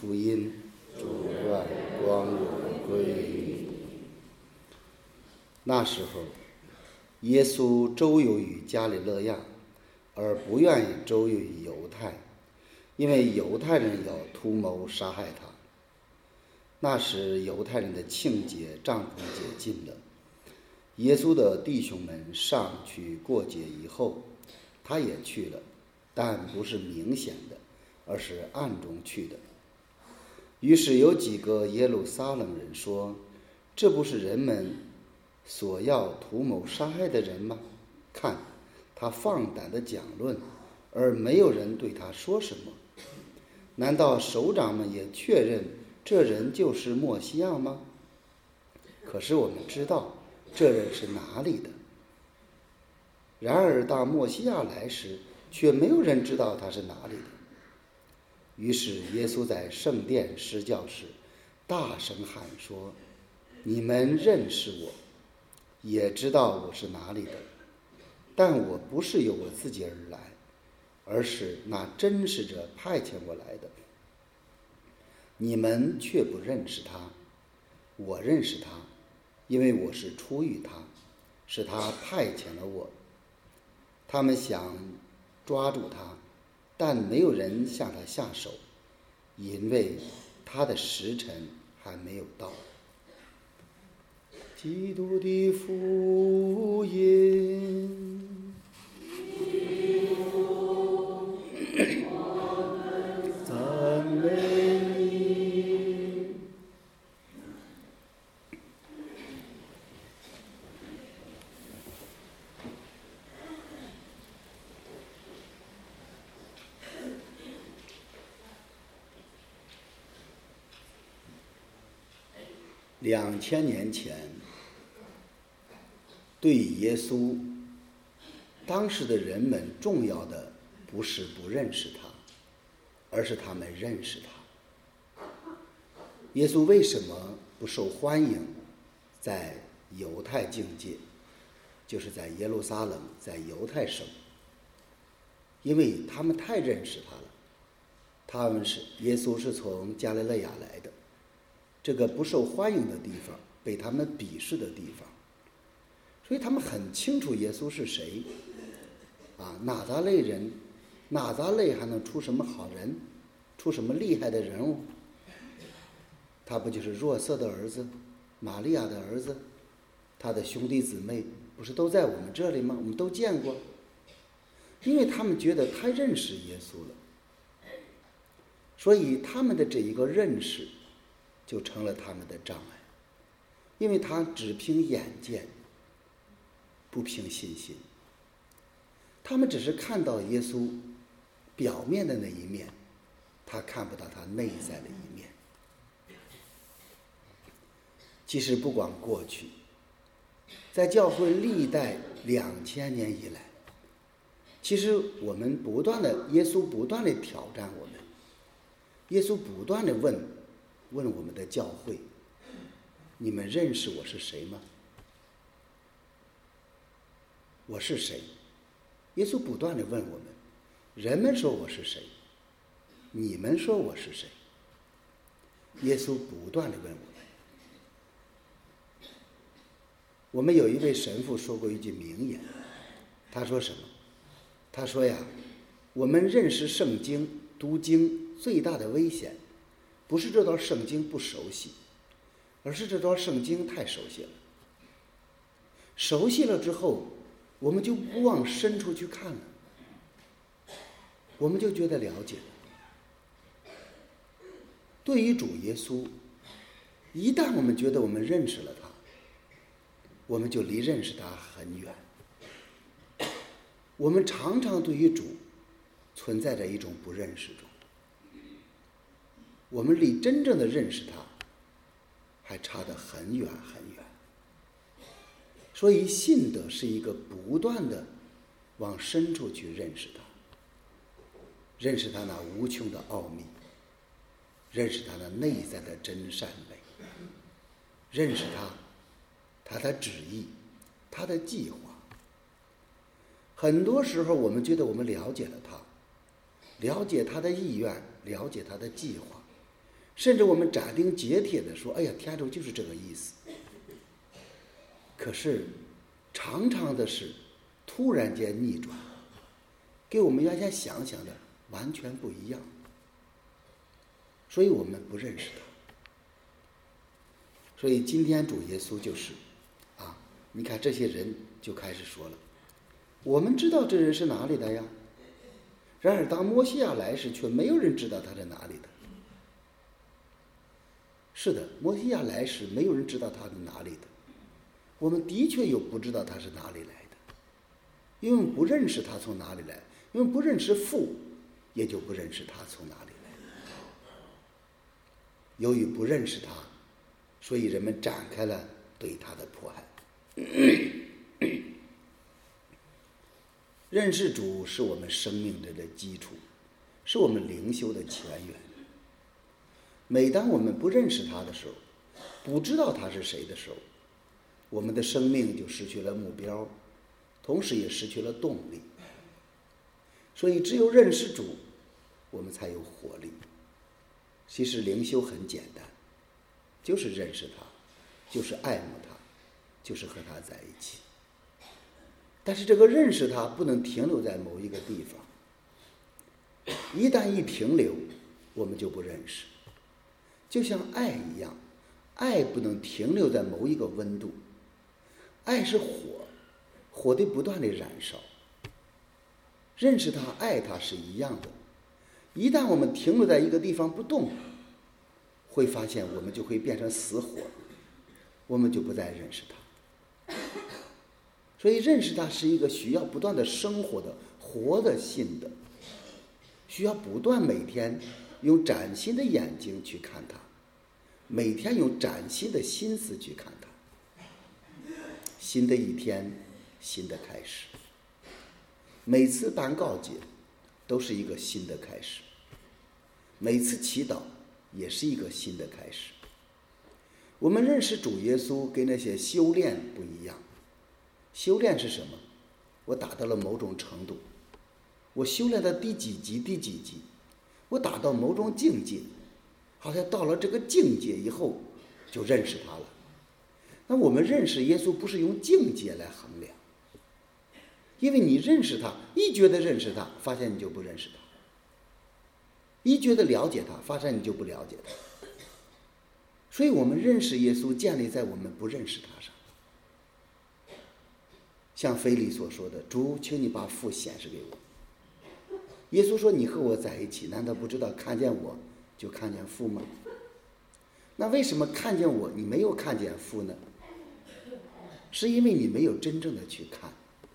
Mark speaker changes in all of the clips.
Speaker 1: 福音，主愿光荣归于你。那时候，耶稣周游于加里肋亚，而不愿意周游于犹太，因为犹太人要图谋杀害他。那时犹太人的庆节帐篷节近了，耶稣的弟兄们上去过节以后，他也去了，但不是明显的，而是暗中去的。于是有几个耶路撒冷人说，这不是人们所要图谋杀害的人吗？看，他放胆的讲论，而没有人对他说什么。难道首长们也确认这人就是默西亚吗？可是我们知道这人是哪里的。然而当默西亚来时，却没有人知道他是哪里的。于是耶稣在圣殿施教时大声喊说，你们认识我，也知道我是哪里的，但我不是由我自己而来，而是那真使者派遣我来的。你们却不认识他，我认识他，因为我是出于他，是他派遣了我。他们想抓住他，但没有人向他下手，因为他的时辰还没有到。基督的福音。赞美你。2000年前，对耶稣，当时的人们重要的不是不认识他，而是他们认识他。耶稣为什么不受欢迎在犹太境界，就是在耶路撒冷，在犹太省？因为他们太认识他了。耶稣是从加利肋亚来的，这个不受欢迎的地方，被他们鄙视的地方，所以他们很清楚耶稣是谁。拿撒勒人，拿撒勒还能出什么好人，出什么厉害的人物？他不就是若瑟的儿子，玛利亚的儿子，他的兄弟姊妹不是都在我们这里吗？我们都见过。因为他们觉得太认识耶稣了，所以他们的这一个认识就成了他们的障碍，因为他只凭眼见，不凭信心。他们只是看到耶稣表面的那一面，他看不到他内在的一面。其实不管过去，在教会历代2000年以来，其实耶稣不断的挑战我们，耶稣不断的问我们的教会，你们认识我是谁吗？我是谁？耶稣不断的问我们，人们说我是谁？你们说我是谁？耶稣不断的问我们。我们有一位神父说过一句名言，他说什么？他说呀，我们认识圣经、读经最大的危险，不是这段圣经不熟悉，而是这段圣经太熟悉了。熟悉了之后，我们就不往深处去看了，我们就觉得了解了。对于主耶稣，一旦我们觉得我们认识了他，我们就离认识他很远。我们常常对于主存在着一种不认识中，我们离真正的认识他还差得很远很远。所以信德是一个不断的往深处去认识他，认识他那无穷的奥秘，认识他那内在的真善美，认识他的旨意，他的计划。很多时候我们觉得我们了解了他，了解他的意愿，了解他的计划， 甚至我们斩钉截铁地说，哎呀，天主就是这个意思。可是常常的是突然间逆转，跟我们原先想的完全不一样，所以我们不认识他。所以今天主耶稣就是你看这些人就开始说了，我们知道这人是哪里的呀，然而当摩西亚来时，却没有人知道他是哪里的。是的，摩西亚来时没有人知道他是哪里的，我们的确有不知道他是哪里来的，因为我们不认识他从哪里来，因为不认识父，也就不认识他从哪里来。由于不认识他，所以人们展开了对他的迫害。认识主是我们生命的基础，是我们灵修的前缘。每当我们不认识他的时候，不知道他是谁的时候，我们的生命就失去了目标，同时也失去了动力。所以只有认识主，我们才有活力。其实灵修很简单，就是认识他，就是爱慕他，就是和他在一起。但是这个认识他不能停留在某一个地方，一旦一停留，我们就不认识。就像爱一样，爱不能停留在某一个温度，爱是火，火得不断地燃烧。认识他、爱他是一样的，一旦我们停留在一个地方不动，会发现我们就会变成死火，我们就不再认识他。所以认识他是一个需要不断的生活的、活的新的，需要不断每天用崭新的眼睛去看他，每天用崭新的心思去看他。新的一天，新的开始。每次办告解都是一个新的开始，每次祈祷也是一个新的开始。我们认识主耶稣跟那些修炼不一样。修炼是什么？我达到了某种程度，我修炼到第几级，我达到某种境界，好像到了这个境界以后就认识他了。那我们认识耶稣不是用境界来衡量，因为你认识他，一觉得认识他，发现你就不认识他；一觉得了解他，发现你就不了解他。所以我们认识耶稣建立在我们不认识他上。像腓利所说的，主，请你把父显示给我。耶稣说，你和我在一起，难道不知道看见我就看见父吗？那为什么看见我你没有看见父呢？是因为你没有真正的去看。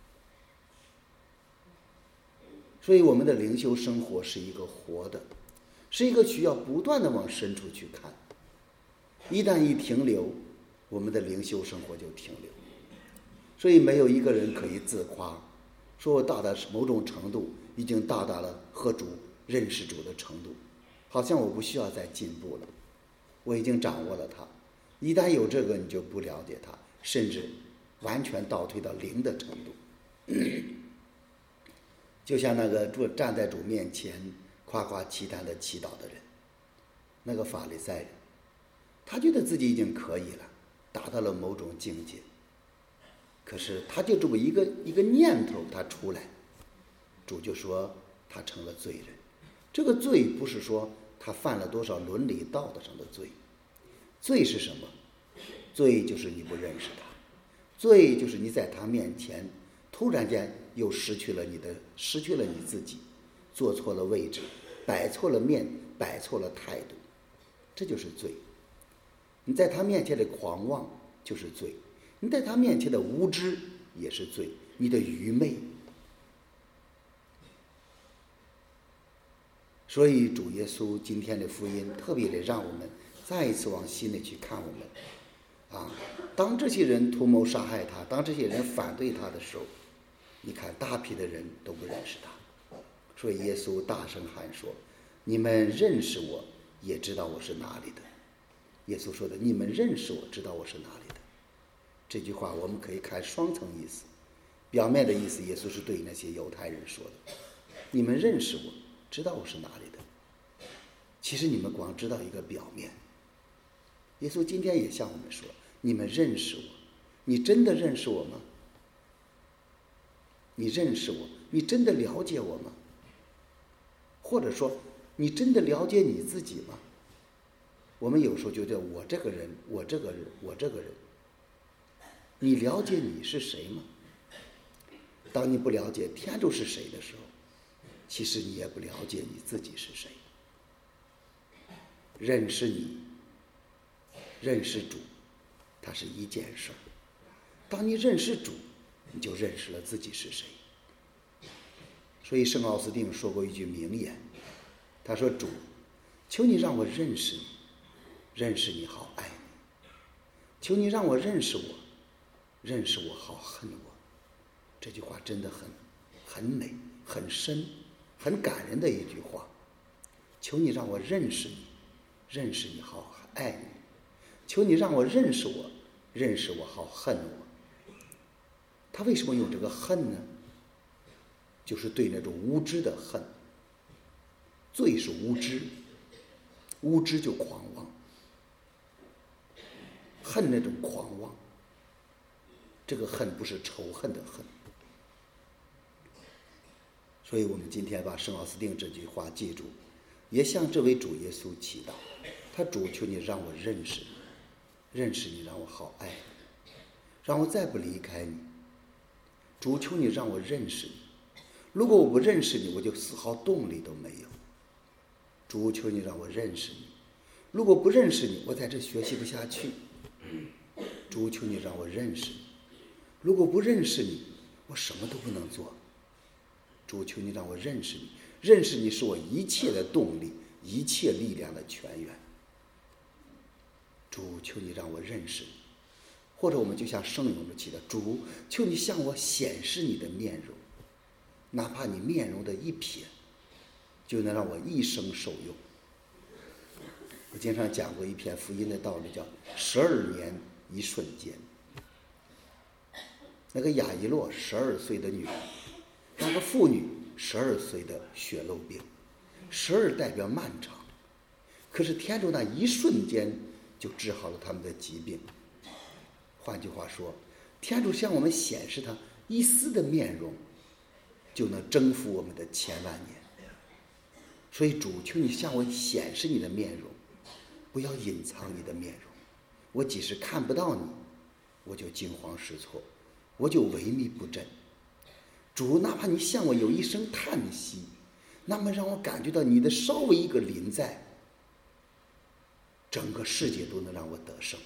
Speaker 1: 所以我们的灵修生活是一个活的，是一个需要不断的往深处去看。一旦一停留，我们的灵修生活就停留。所以没有一个人可以自夸，说我到达某种程度，已经到达了和主认识主的程度，好像我不需要再进步了，我已经掌握了它。一旦有这个，你就不了解它，甚至完全倒退到零的程度。就像那个站在主面前夸夸其谈的祈祷的人，那个法利赛人，他觉得自己已经可以了，达到了某种境界。可是他就这么一个念头他出来，主就说他成了罪人。这个罪不是说他犯了多少伦理道德上的罪，罪是什么？罪就是你不认识他，罪就是你在他面前突然间又失去了你自己，做错了位置，摆错了面，摆错了态度，这就是罪。你在他面前的狂妄就是罪，你在他面前的无知也是罪，你的愚昧。所以主耶稣今天的福音特别的让我们再一次往心里去看我们当这些人图谋杀害他，当这些人反对他的时候，你看大批的人都不认识他。所以耶稣大声喊说，你们认识我，也知道我是哪里的。耶稣说的，你们认识我，知道我是哪里的。这句话我们可以看双层意思。表面的意思，耶稣是对那些犹太人说的，你们认识我，知道我是哪里的。 其实你们光知道一个表面。耶稣今天也向我们说，你们认识我，你真的认识我吗？你认识我，你真的了解我吗？或者说你真的了解你自己吗？我们有时候觉得我这个人，你了解你是谁吗？当你不了解天主是谁的时候，其实你也不了解你自己是谁。认识你，认识主，它是一件事儿。当你认识主，你就认识了自己是谁。所以圣奥斯定说过一句名言，他说：主，求你让我认识你，认识你好爱你，求你让我认识我，认识我好恨我。这句话真的很美，很深，很感人的一句话。求你让我认识你，认识你好爱你，求你让我认识我，认识我好恨我。他为什么用这个恨呢？就是对那种无知的恨。罪是无知，无知就狂妄，恨那种狂妄。这个恨不是仇恨的恨。所以我们今天把圣奥斯定这句话记住，也向这位主耶稣祈祷。他主，求你让我认识你，认识你，让我好爱你，让我再不离开你。主，求你让我认识你，如果我不认识你，我就丝毫动力都没有。主，求你让我认识你，如果不认识你，我在这学习不下去。主，求你让我认识你，如果不认识你，我什么都不能做。主，求你让我认识你，认识你是我一切的动力，一切力量的泉源。主，求你让我认识你。或者我们就像圣咏中祈祷，主，求你向我显示你的面容，哪怕你面容的一瞥，就能让我一生受用。我经常讲过一篇福音的道理，叫12年一瞬间。那个亚伊洛12岁的女儿，那个妇女12岁的血漏病，12代表漫长，可是天主那一瞬间就治好了他们的疾病。换句话说，天主向我们显示他一丝的面容，就能征服我们的千万年。所以主，求你向我显示你的面容，不要隐藏你的面容。我即使看不到你，我就惊慌失措，我就萎靡不振。主，哪怕你向我有一声叹息，那么让我感觉到你的稍微一个临在，整个世界都能让我得胜。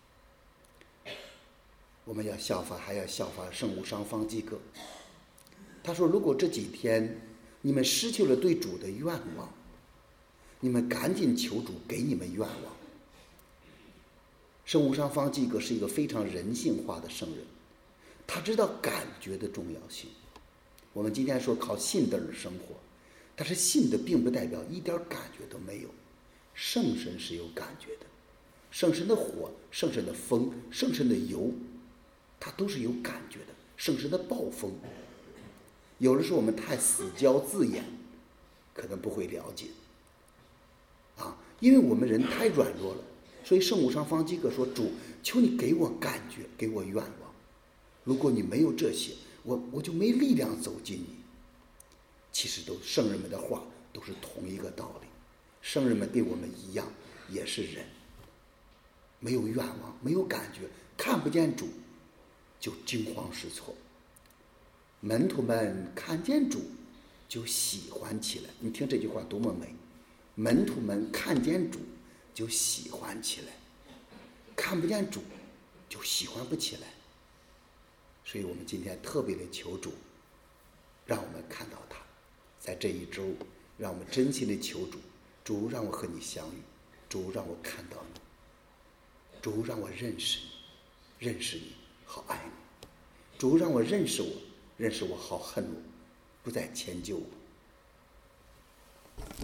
Speaker 1: 我们要效法，还要效法圣无上方济各。他说，如果这几天你们失去了对主的愿望，你们赶紧求主给你们愿望。圣无上方济各是一个非常人性化的圣人，他知道感觉的重要性。我们今天说靠信德而生活，但是信的并不代表一点感觉都没有。圣神是有感觉的，圣神的火，圣神的风，圣神的油，它都是有感觉的。圣神的暴风，有的时候我们太死胶字眼，可能不会了解因为我们人太软弱了。所以圣无上方济各说，主，求你给我感觉，给我愿望。如果你没有这些，我就没力量走进你。其实圣人们的话都是同一个道理。圣人们对我们一样，也是人，没有愿望，没有感觉，看不见主，就惊慌失措。门徒们看见主，就喜欢起来。你听这句话多么美！门徒们看见主，就喜欢起来；看不见主，就喜欢不起来。所以我们今天特别的求主，让我们看到他。在这一周，让我们真心的求主，主让我和你相遇，主让我看到你，主让我认识你，认识你好爱你，主让我认识我，认识我好恨我，不再迁就我。